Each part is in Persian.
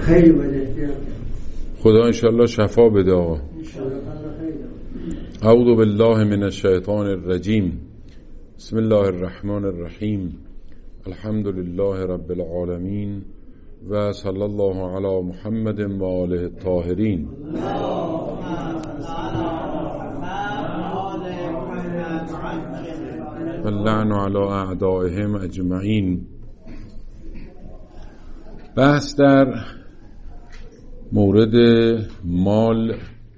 خیلی بدهتر. خدا انشالله شفا بده آقا. اعوذ بالله من الشیطان الرجیم. بسم الله الرحمن الرحیم. الحمد لله رب العالمین و صلی الله علی محمد و آله الطاهرین. واللعن علی اعدائهم اجمعین. بحث در مورد مال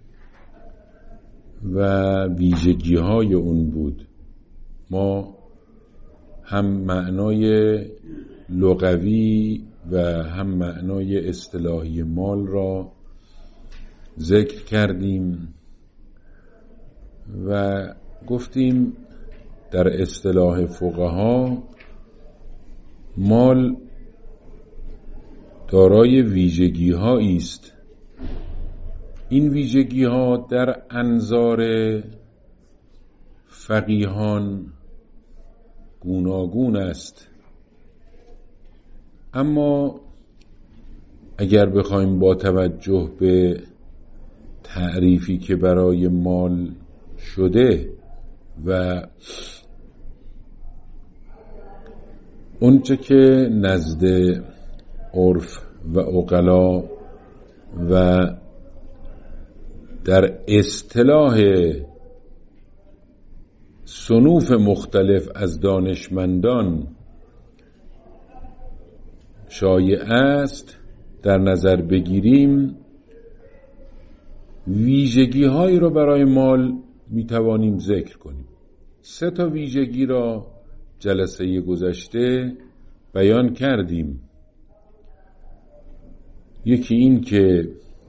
و ویژگی های اون بود. ما هم معنای لغوی و هم معنای اصطلاحی مال را ذکر کردیم و گفتیم در اصطلاح فقها مال دارای ویژگی هایی است. این ویژگی ها در انظار فقیهان گوناگون است، اما اگر بخوایم با توجه به تعریفی که برای مال شده و اونچه که نزد عرف و عقلا و در اصطلاح صنوف مختلف از دانشمندان شایع است در نظر بگیریم، ویژگی هایی را برای مال می توانیم ذکر کنیم. 3 ویژگی را جلسه گذشته بیان کردیم. یکی این که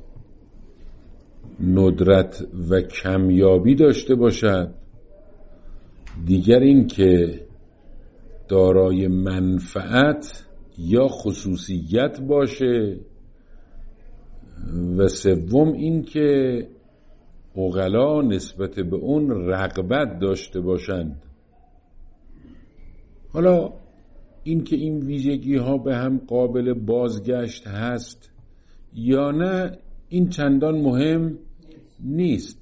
ندرت و کمیابی داشته باشد، دیگر این که دارای منفعت یا خصوصیت باشه و سوم این که عقلا نسبت به اون رغبت داشته باشند. حالا این که این ویژگی ها به هم قابل بازگشت هست یا نه این چندان مهم نیست.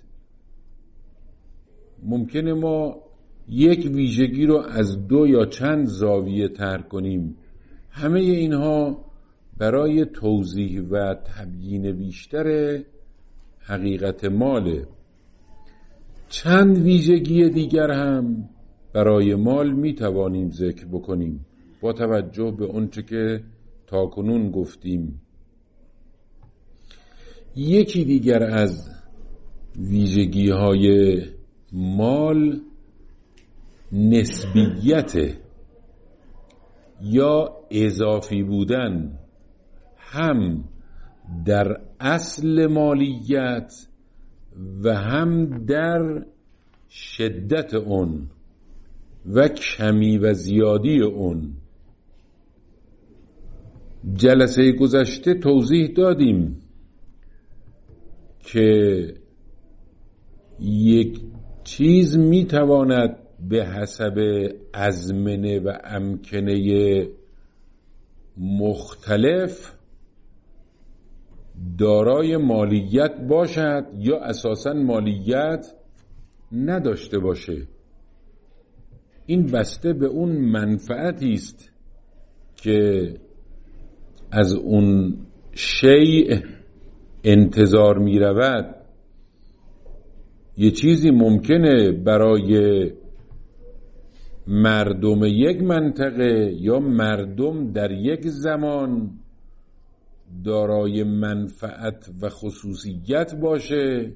ممکنه ما یک ویژگی رو از 2 یا چند زاویه طرح کنیم. همه اینها برای توضیح و تبیین بیشتر حقیقت ماله. چند ویژگی دیگر هم برای مال می توانیم ذکر بکنیم با توجه به اونچه که تاکنون گفتیم. یکی دیگر از ویژگی های مال نسبیت یا اضافی بودن، هم در اصل مالیت و هم در شدت اون و کمی و زیادی اون. جلسه گذشته توضیح دادیم که یک چیز میتواند به حسب ازمنه و امکنه مختلف دارای مالیت باشد یا اساساً مالیت نداشته باشه. این بسته به اون منفعتی است که از اون شیء انتظار می رود. یه چیزی ممکنه برای مردم یک منطقه یا مردم در یک زمان دارای منفعت و خصوصیت باشه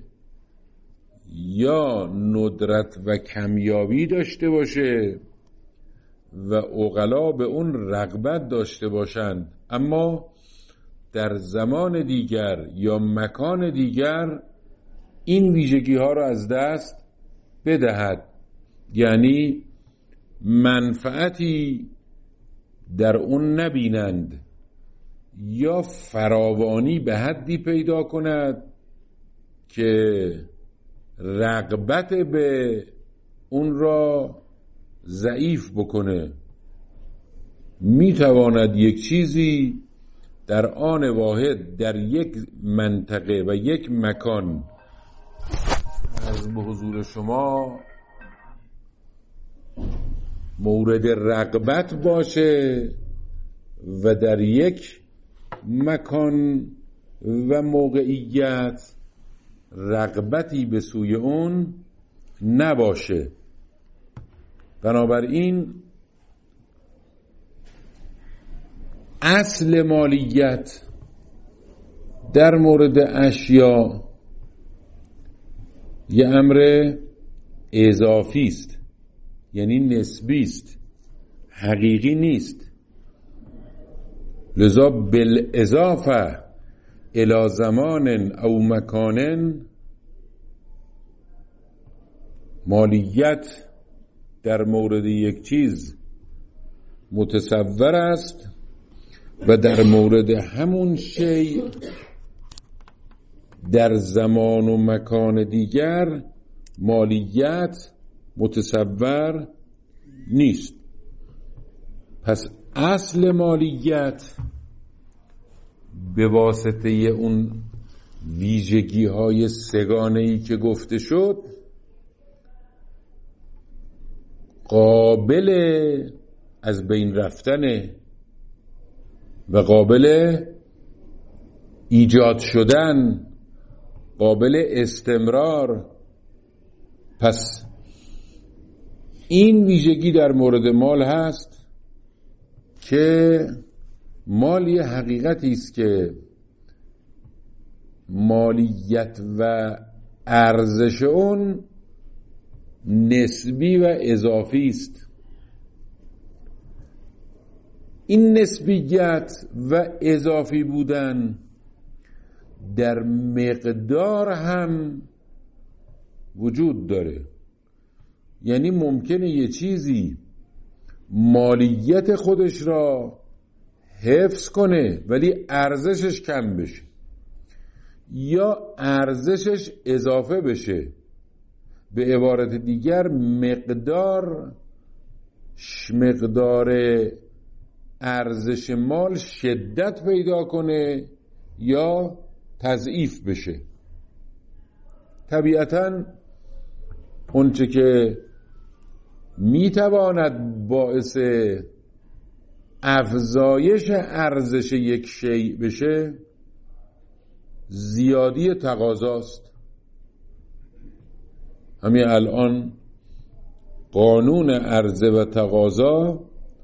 یا ندرت و کمیابی داشته باشه و عقلا به اون رغبت داشته باشند، اما در زمان دیگر یا مکان دیگر این ویژگی ها را از دست بدهد. یعنی منفعتی در اون نبینند یا فراوانی به حدی پیدا کند که رغبت به اون را ضعیف بکنه. میتواند یک چیزی در آن واحد در یک منطقه و یک مکان از به حضور شما مورد رغبت باشه و در یک مکان و موقعیت رغبتی به سوی اون نباشه. بنابراین اصل مالیت در مورد اشیا یه امر اضافی است، یعنی نسبی است، حقیقی نیست. لذا بالاضافه الی زمان او مکان، مالیت در مورد یک چیز متصور است و در مورد همون شی در زمان و مکان دیگر مالیت متصور نیست. پس اصل مالیت به واسطه اون ویژگی های سگانه‌ای که گفته شد قابل از بین رفتنه و قابل ایجاد شدن، قابل استمرار. پس این ویژگی در مورد مال هست که مال یه حقیقتی است که مالیت و ارزش اون نسبی و اضافی است. این نسبیت و اضافی بودن در مقدار هم وجود داره. یعنی ممکنه یه چیزی مالیت خودش را حفظ کنه ولی ارزشش کم بشه یا ارزشش اضافه بشه. به عبارت دیگر مقدار ارزش مال شدت پیدا کنه یا تضعیف بشه. طبیعتاً اونچه که میتواند باعث افزایش ارزش یک شیء بشه زیادی تقاضاست. همین الان قانون عرضه و تقاضا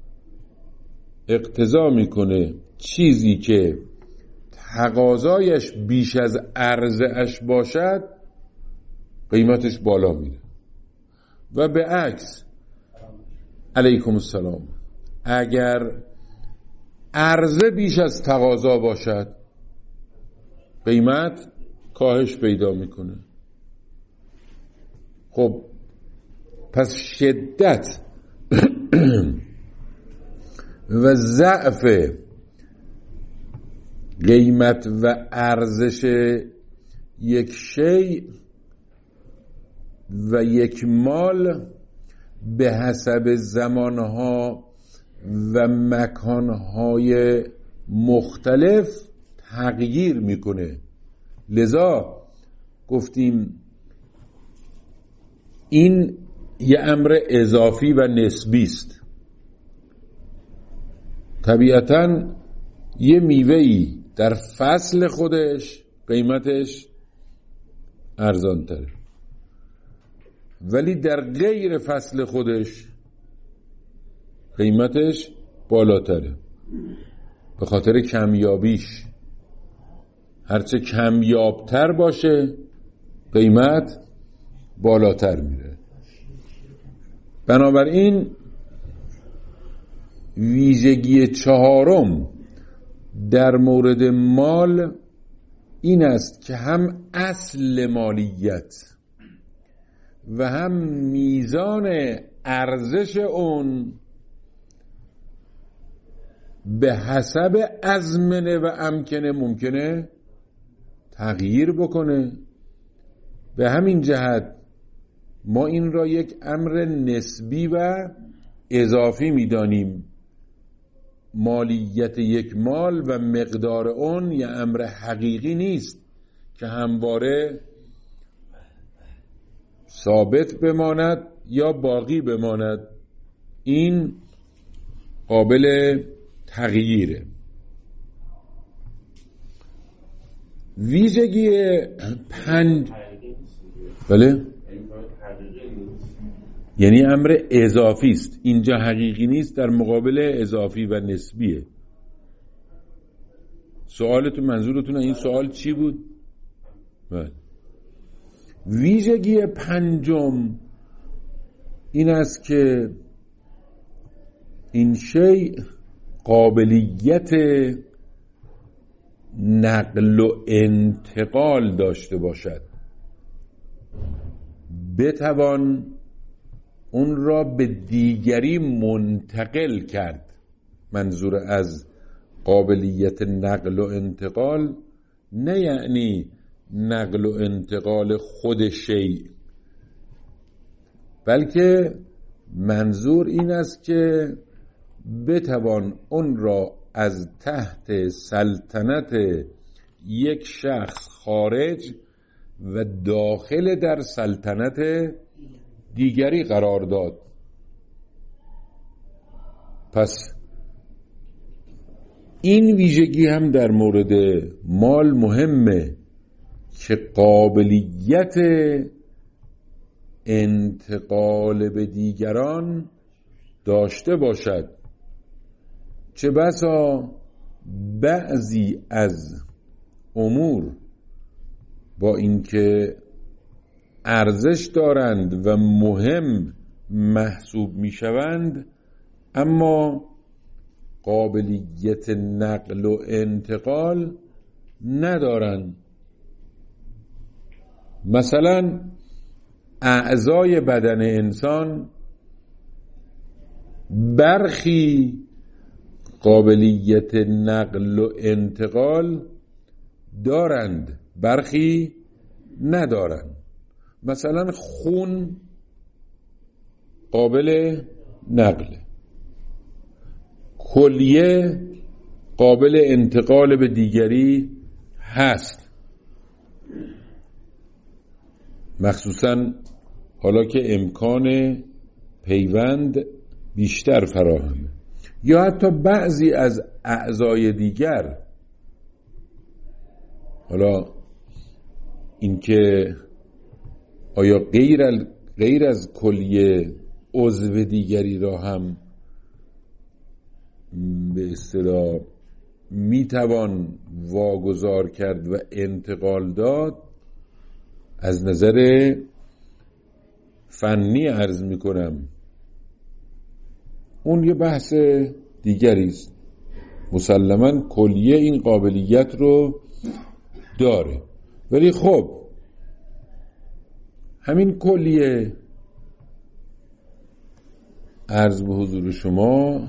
اقتضا میکنه چیزی که تقاضایش بیش از عرضه‌اش باشد قیمتش بالا میره و به عکس. علیکم السلام. اگر عرضه بیش از تقاضا باشد قیمت کاهش پیدا میکنه. خب پس شدت و ضعف قیمت و ارزش یک شیء و یک مال به حسب زمانها و مکانهای مختلف تغییر میکنه. لذا گفتیم این یه امر اضافی و نسبی است. طبیعتاً یه میوه‌ای در فصل خودش قیمتش ارزان تره ولی در غیر فصل خودش قیمتش بالاتره به خاطر کمیابیش. هرچه کمیابتر باشه قیمت بالاتر میره. بنابراین ویژگی چهارم در مورد مال این است که هم اصل مالیت و هم میزان ارزش اون به حسب ازمنه و امکنه ممکنه تغییر بکنه. به همین جهت ما این را یک امر نسبی و اضافی می‌دانیم. مالیت یک مال و مقدار اون یه امر حقیقی نیست که همواره ثابت بماند یا باقی بماند. این قابل تغییره. ویژگی بله، یعنی امر اضافی است، اینجا حقیقی نیست، در مقابل اضافی و نسبیه. سوالتون، منظورتون این سوال چی بود؟ بله. ویژگی پنجم این است که این شیء قابلیت نقل و انتقال داشته باشد، بتوان اون را به دیگری منتقل کرد. منظور از قابلیت نقل و انتقال نه یعنی نقل و انتقال خود شیء، بلکه منظور این است که بتوان اون را از تحت سلطنت یک شخص خارج و داخل در سلطنت دیگری قرار داد. پس این ویژگی هم در مورد مال مهمه که قابلیت انتقال به دیگران داشته باشد. چه بسا بعضی از امور با اینکه ارزش دارند و مهم محسوب می شوند، اما قابلیت نقل و انتقال ندارند. مثلا اعضای بدن انسان برخی قابلیت نقل و انتقال دارند، برخی ندارند. مثلا خون قابل نقل، کلیه قابل انتقال به دیگری هست، مخصوصا حالا که امکان پیوند بیشتر فراهمه. یا حتی بعضی از اعضای دیگر، حالا اینکه آیا غیر از کلیه عضو دیگری را هم به اصطلاح میتوان واگذار کرد و انتقال داد، از نظر فنی عرض میکنم اون یه بحث دیگری است. مسلماً کلیه این قابلیت رو داره، ولی خب همین کلیه عرض به حضور شما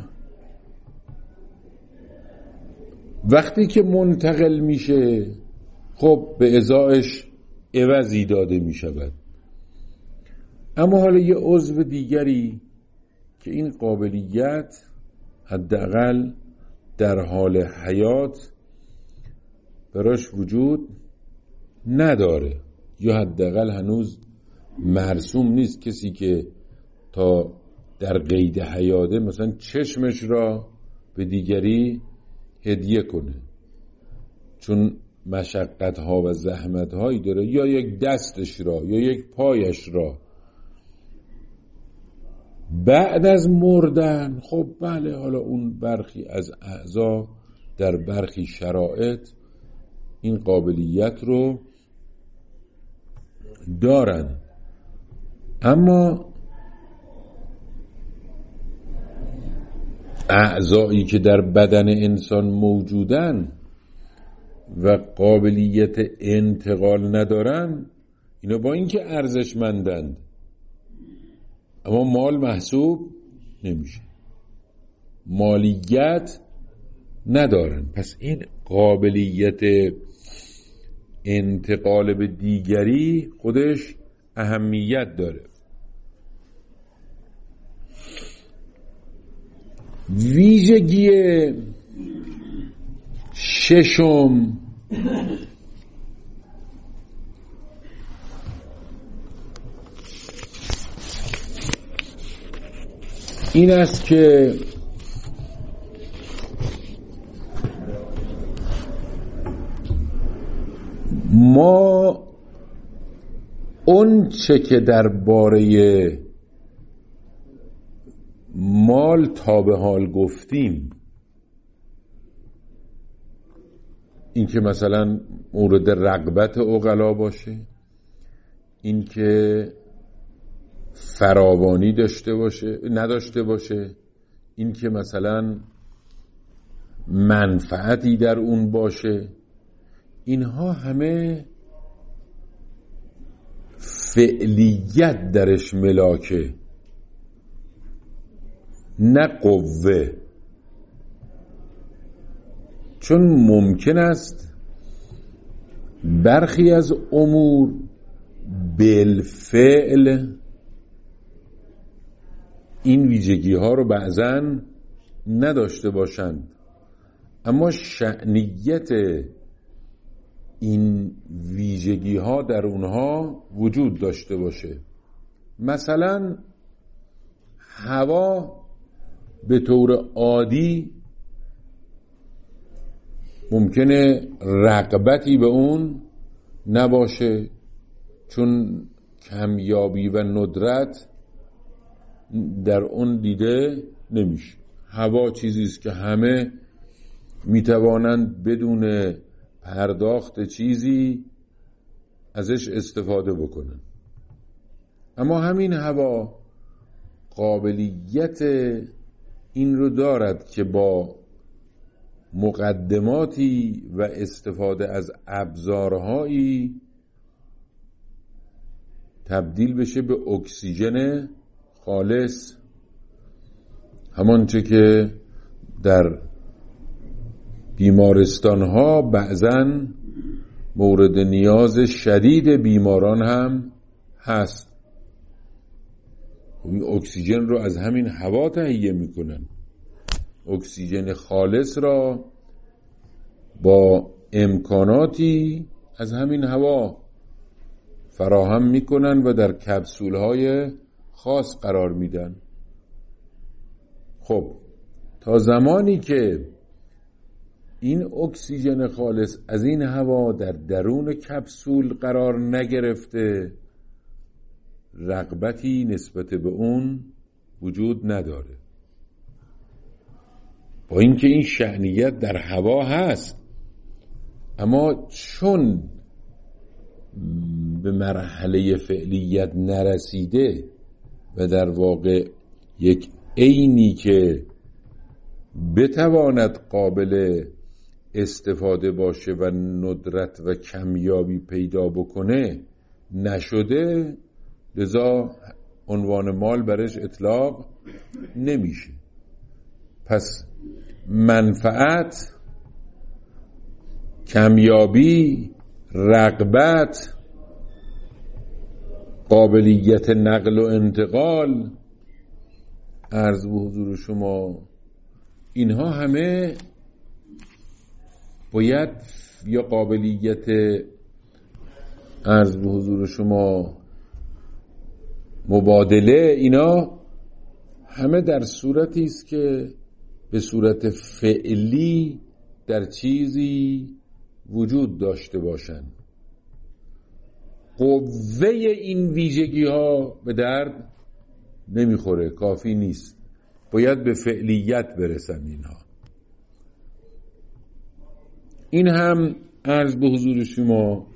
وقتی که منتقل میشه، خب به ازایش عوضی داده میشود. اما حالا یه عضو دیگری که این قابلیت حداقل در حال حیات براش وجود نداره، یا حداقل هنوز مرسوم نیست کسی که تا در قید حیاته مثلا چشمش را به دیگری هدیه کنه، چون مشقت ها و زحمت هایی داره، یا یک دستش را یا یک پایش را. بعد از مردن خب بله، حالا اون برخی از اعضا در برخی شرایط این قابلیت رو دارن، اما اعضایی که در بدن انسان موجودن و قابلیت انتقال ندارن، اینا با اینکه ارزشمندند اما مال محسوب نمیشه، مالیت ندارن. پس این قابلیت انتقال به دیگری خودش اهمیت داره. ویژگی ششم این است که ما اون چه که درباره مال تا به حال گفتیم، این که مثلا مورد رغبت عقلا باشه، این که فراوانی داشته باشه نداشته باشه، این که مثلا منفعتی در اون باشه، اینها همه فعلیت درش ملاکه، نه قوه. چون ممکن است برخی از امور بالفعل این ویژگی ها رو بعضاً نداشته باشند، اما شأنیت این ویژگی ها در اونها وجود داشته باشه. مثلا هوا به طور عادی ممکنه رغبتی به اون نباشه، چون کمیابی و ندرت در اون دیده نمیشه. هوا چیزی است که همه میتوانند بدون پرداخت چیزی ازش استفاده بکنن، اما همین هوا قابلیت این رو دارد که با مقدماتی و استفاده از ابزارهایی تبدیل بشه به اکسیژن خالص، همانچه که در بیمارستان‌ها بعضاً مورد نیاز شدید بیماران هم هست. این اکسیژن رو از همین هوا تهیه میکنن، اکسیژن خالص را با امکاناتی از همین هوا فراهم میکنن و در کپسول‌های خاص قرار میدن. خب تا زمانی که این اکسیژن خالص از این هوا در درون کپسول قرار نگرفته، رغبتی نسبت به اون وجود نداره، با اینکه این شأنیت در هوا هست، اما چون به مرحله فعلیت نرسیده و در واقع یک عینی که بتواند قابل استفاده باشه و ندرت و کمیابی پیدا بکنه نشده، لذا عنوان مال برش اطلاق نمیشه. پس منفعت، کمیابی، رغبت، قابلیت نقل و انتقال، عرض به حضور شما، اینها همه باید، یا قابلیت عرض به حضور شما مبادله، اینا همه در صورتی است که به صورت فعلی در چیزی وجود داشته باشند. قوه این ویژگی ها به درد نمیخوره، کافی نیست، باید به فعلیت برسن اینها. این هم عرض به حضور شما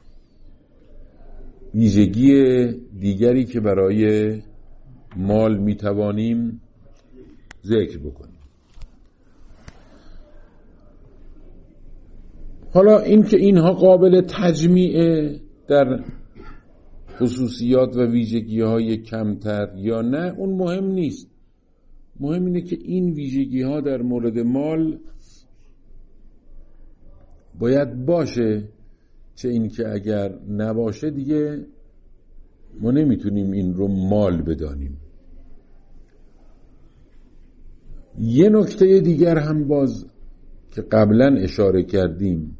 ویژگی دیگری که برای مال میتوانیم ذکر بکنیم. حالا این که اینها قابل تجمیع در خصوصیات و ویژگی های کمتر یا نه، اون مهم نیست. مهم اینه که این ویژگی ها در مورد مال باید باشه، چه این که اگر نباشه دیگه ما نمیتونیم این رو مال بدانیم. یه نکته دیگر هم باز که قبلا اشاره کردیم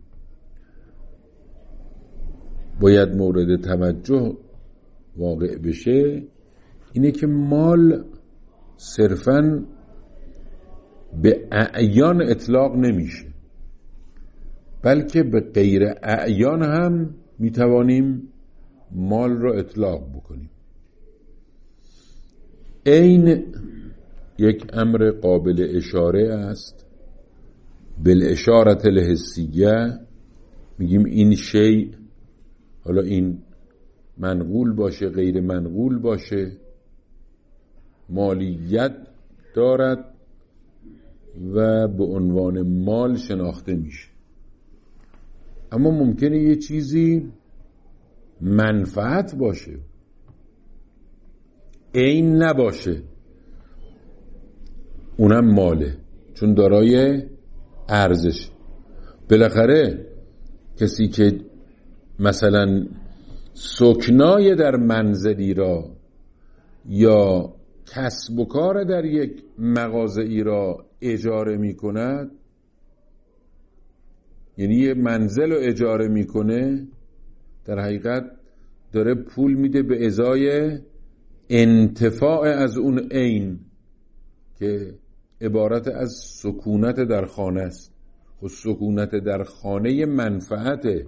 باید مورد توجه واقع بشه، اینه که مال صرفاً به اعیان اطلاق نمیشه، بلکه به غیر اعیان هم میتوانیم مال را اطلاق بکنیم. عین یک امر قابل اشاره است، بالاشاره الحسیه، میگیم این شیء، حالا این منقول باشه غیر منقول باشه، مالیت دارد و به عنوان مال شناخته میشه. اما ممکنه یه چیزی منفعت باشه، عین نباشه، اونم ماله، چون دارای ارزش. بالاخره کسی که مثلا سکنای در منزلی را یا کسب و کار در یک مغازه‌ای را اجاره می کند، یعنی یه منزل رو اجاره میکنه، در حقیقت داره پول میده به ازای انتفاع از اون عین که عبارت از سکونت در خانه است. خب سکونت در خانه منفعته،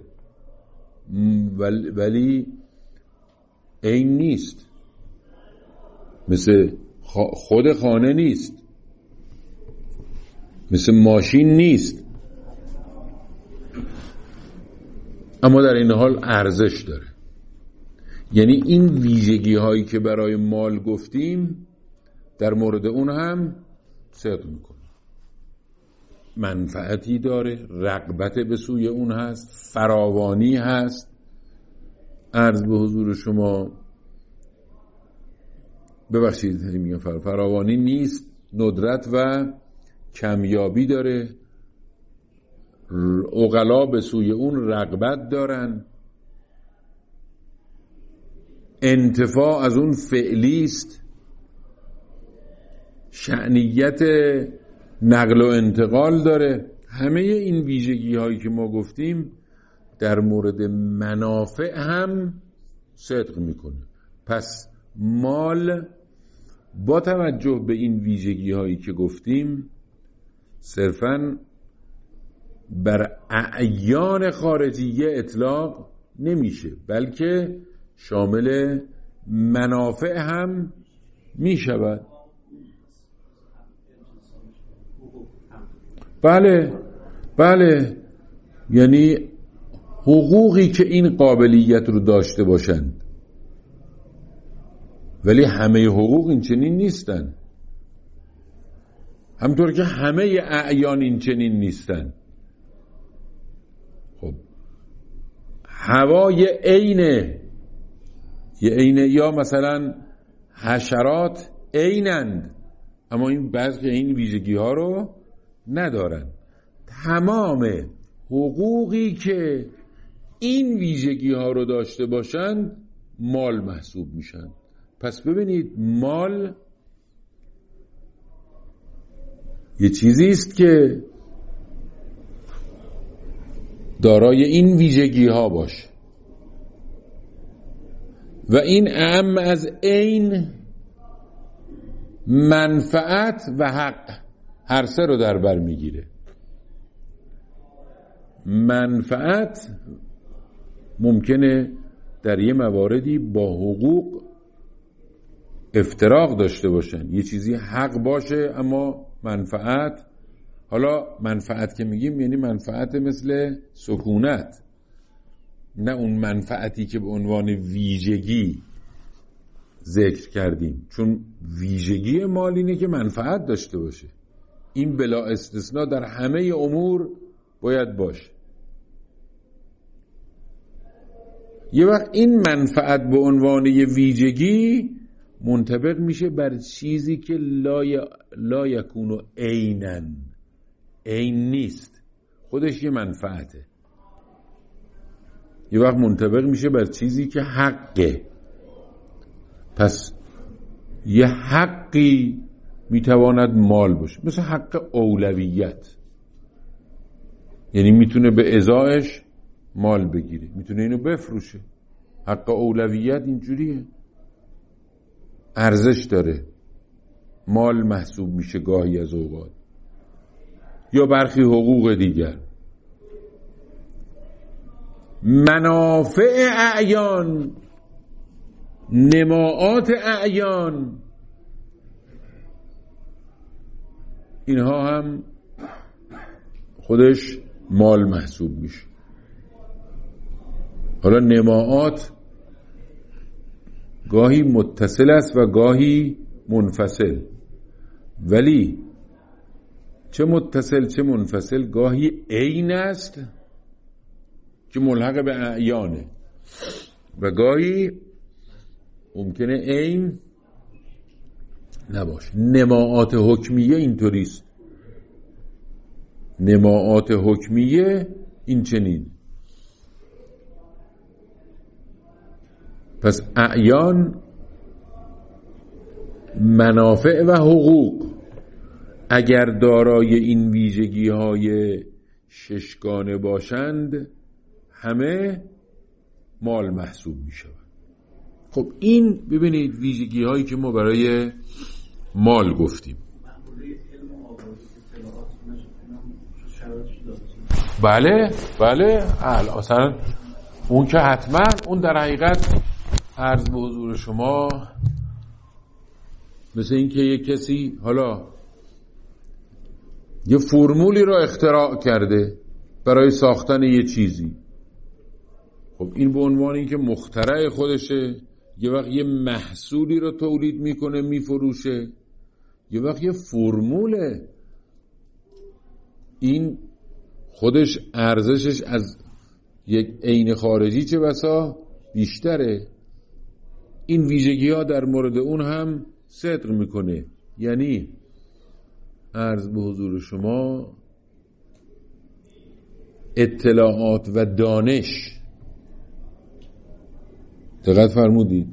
ولی عین نیست، مثل خود خانه نیست، مثل ماشین نیست، اما در این حال ارزش داره. یعنی این ویژگی هایی که برای مال گفتیم در مورد اون هم صدق میکنه، منفعتی داره، رغبت به سوی اون هست، فراوانی هست. عرض به حضور شما، ببخشید میگم فراوانی نیست، ندرت و کمیابی داره، عقلا به سوی اون رغبت دارن، انتفاع از اون فعلی است، شأنیت نقل و انتقال داره. همه این ویژگی هایی که ما گفتیم در مورد منافع هم صدق میکنه. پس مال با توجه به این ویژگی هایی که گفتیم صرفاً بر اعیان خارجیه اطلاق نمیشه، بلکه شامل منافع هم میشود. بله، یعنی حقوقی که این قابلیت رو داشته باشند، ولی همه حقوق این چنین نیستن، همطور که همه اعیان این چنین نیستن. خب هوای عینه، یا مثلا حشرات عینند، اما این بعضی این ویژگی ها رو ندارن. تمام حقوقی که این ویژگی ها رو داشته باشند مال محسوب میشن. پس ببینید مال یه چیزی است که دارای این ویژگی ها باشه و این اعم از عین، منفعت و حق، هر سه رو در بر میگیره. منفعت ممکنه در یه مواردی با حقوق افتراق داشته باشن، یه چیزی حق باشه اما منفعت، حالا منفعت که میگیم یعنی منفعت مثل سکونت، نه اون منفعتی که به عنوان ویژگی ذکر کردیم، چون ویژگی مال اینه که منفعت داشته باشه. این بلا استثناء در همه امور باید باشه. یه وقت این منفعت به عنوان یه ویژگی منطبق میشه بر چیزی که لا یکونو عینن، عین نیست، خودش یه منفعته. یه وقت منطبق میشه بر چیزی که حقه. پس یه حقی میتواند مال باشه، مثل حق اولویت، یعنی میتونه به ازایش مال بگیره، میتونه اینو بفروشه. حق اولویت اینجوریه، ارزش داره، مال محسوب میشه گاهی از اوقات. یا برخی حقوق دیگر. منافع اعیان، نماعات اعیان، اینها هم خودش مال محسوب میشه. حالا نماعات گاهی متصل است و گاهی منفصل، ولی چه متصل چه منفصل گاهی عین است که ملحق به اعیانه و گاهی ممکنه عین نباشه. نماعات حکمیه اینطوریست. نماعات حکمیه این چنین. پس اعیان، منافع و حقوق اگر دارای این ویژگی های ششگانه باشند همه مال محسوب می شود. خب این ببینید ویژگی هایی که ما برای مال گفتیم. بله اصلا اون که حتما، اون در حقیقت عرض به حضور شما مثل این که یک کسی حالا یه فرمولی رو اختراع کرده برای ساختن یه چیزی. خب این به عنوان این که مخترع خودشه، یه وقت یه محصولی رو تولید میکنه میفروشه، یه وقت یه فرموله. این خودش ارزشش از یک عین خارجی چه بسا بیشتره. این ویژگی ها در مورد اون هم صدق میکنه. یعنی عرض به حضور شما اطلاعات و دانش، دقت فرمودید،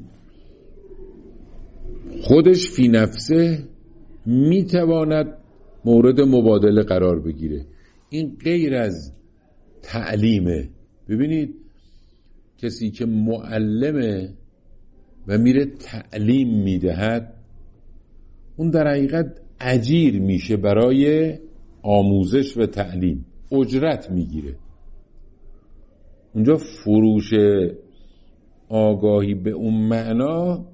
خودش فی نفسه میتواند مورد مبادله قرار بگیره. این غیر از تعلیمه. ببینید کسی که معلمه و میره تعلیم میدهد، اون در حقیقت اجیر میشه برای آموزش و تعلیم، اجرت میگیره. اونجا فروش آگاهی به اون معنا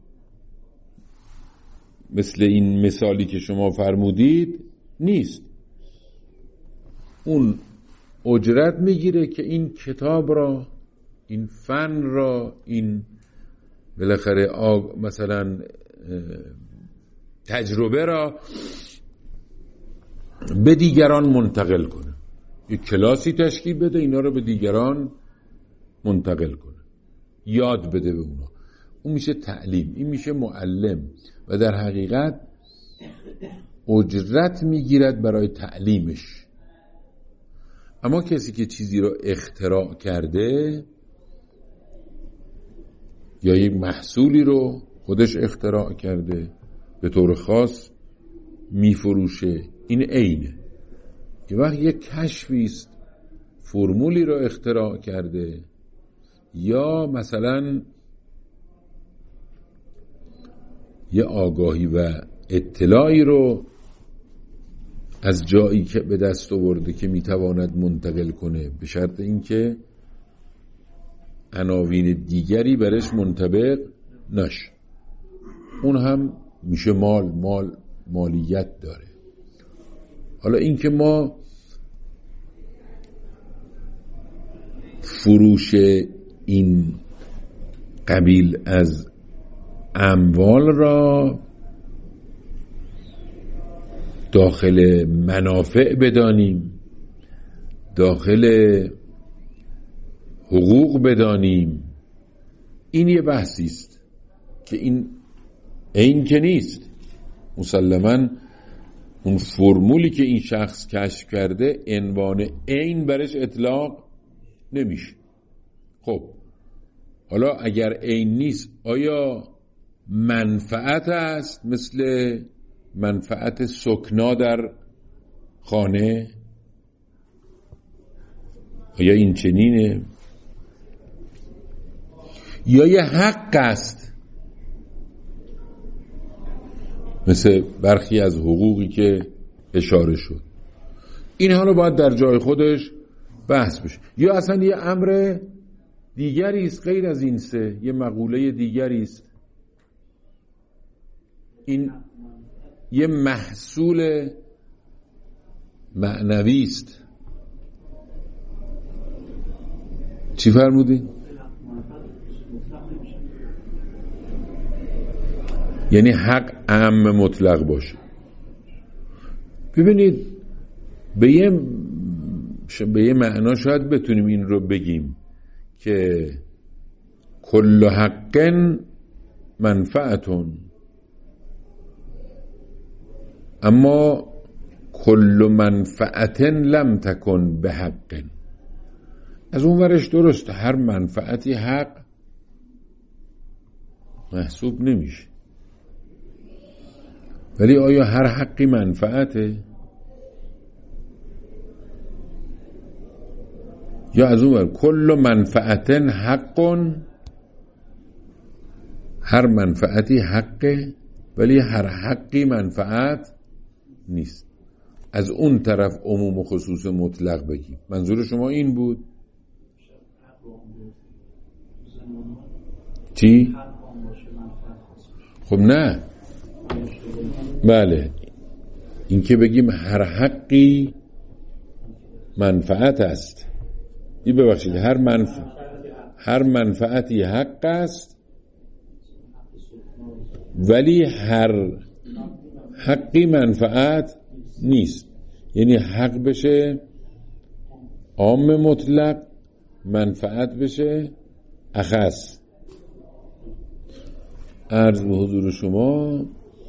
مثل این مثالی که شما فرمودید نیست. اون اجرت میگیره که این کتاب را، این فن را، این بالاخره مثلا تجربه را به دیگران منتقل کنه. یک کلاسی تشکیل بده، اینا رو به دیگران منتقل کنه، یاد بده به اونا. اون میشه تعلیم، این میشه معلم و در حقیقت اجرت میگیرد برای تعلیمش. اما کسی که چیزی رو اختراع کرده یا یک محصولی رو خودش اختراع کرده به طور خاص میفروشه، این عینه. یه وقت یک کشفی است، فرمولی رو اختراع کرده یا مثلا یه آگاهی و اطلاعی رو از جایی که به دست آورده که میتواند منتقل کنه، به شرط اینکه عناوین دیگری برش منطبق نشه. اون هم میشه مالیت داره. حالا اینکه ما فروش این قبیل از اموال را داخل منافع بدانیم، داخل حقوق بدانیم، این یه بحثی است که این که نیست. مسلماً اون فرمولی که این شخص کشف کرده عنوان عین برش اطلاق نمیشه. خب حالا اگر عین نیست، آیا منفعت است مثل منفعت سکنا در خانه؟ آیا این چنینه؟ یا یه حق است مثل برخی از حقوقی که اشاره شد؟ این حالا باید در جای خودش بحث بشه. یا اصلا یه امر دیگری است غیر از این سه، یه مقوله دیگری است، این یه محصول معنوی است. چی فرمودین؟ یعنی حق عام مطلق باشه. ببینید به یه معنا شاید بتونیم این رو بگیم که کل حق منفعتون، اما کل منفعت لم تکن به حق. از اون ورش درست هر منفعتی حق محسوب نمیشه، ولی آیا هر حقی منفعته؟ یا از اون ور کل منفعت حق، هر منفعتی حقه ولی هر حقی منفعت نیست. از اون طرف عموم و خصوص مطلق بگیم. منظور شما این بود؟ چی؟ خب نه، بله، این که بگیم هر حقی منفعت است، این ببخشید هر منفعتی حق است ولی هر حقی منفعت نیست. یعنی حق بشه عام مطلق، منفعت بشه اخص. عرض به حضور شما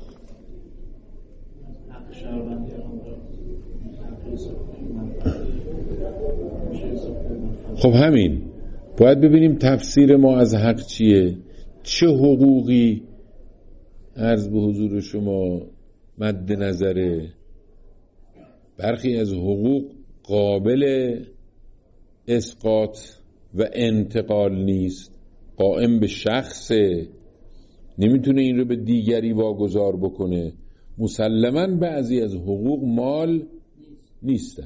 خب همین باید ببینیم تفسیر ما از حق چیه، چه حقوقی عرض به حضور شما مد نظره. برخی از حقوق قابل اسقاط و انتقال نیست، قائم به شخصه، نمیتونه این رو به دیگری واگذار بکنه. مسلماً بعضی از حقوق مال نیستن،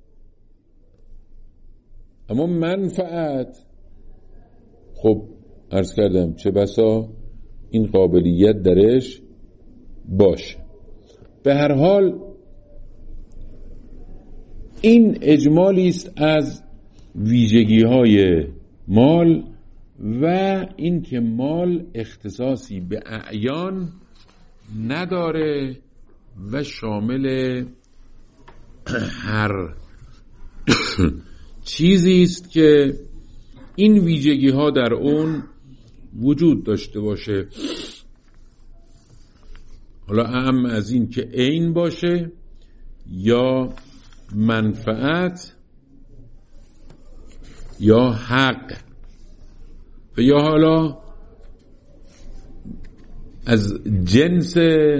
اما منفعت خب عرض کردم چه بسا این قابلیت درش باشه. به هر حال این اجمالی است از ویژگی‌های مال و این که مال اختصاصی به اعیان نداره و شامل هر چیزی است که این ویژگی‌ها در اون وجود داشته باشه. حالا اهم از این که عین باشه یا منفعت یا حق و یا حالا از جنس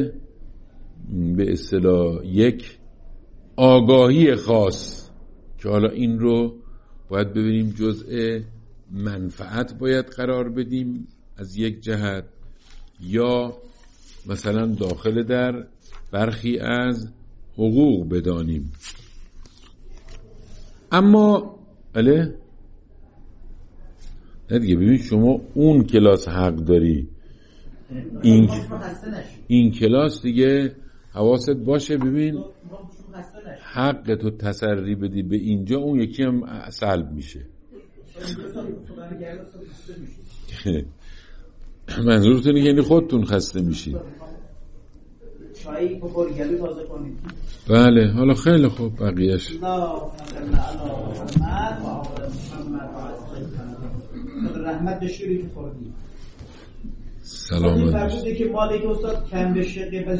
به اصطلاح یک آگاهی خاص که حالا این رو باید ببینیم جزء منفعت باید قرار بدیم از یک جهت یا مثلا داخل در برخی از حقوق بدانیم. اما بله نه دیگه، ببین شما اون کلاس حق داری، این کلاس دیگه حواست باشه. ببین حق تو تسری بدی به اینجا، اون یکی هم سلب میشه. منظورتون اینه یعنی خودتون خسته میشید. بله حالا خیلی خوب بقیهش سلامت.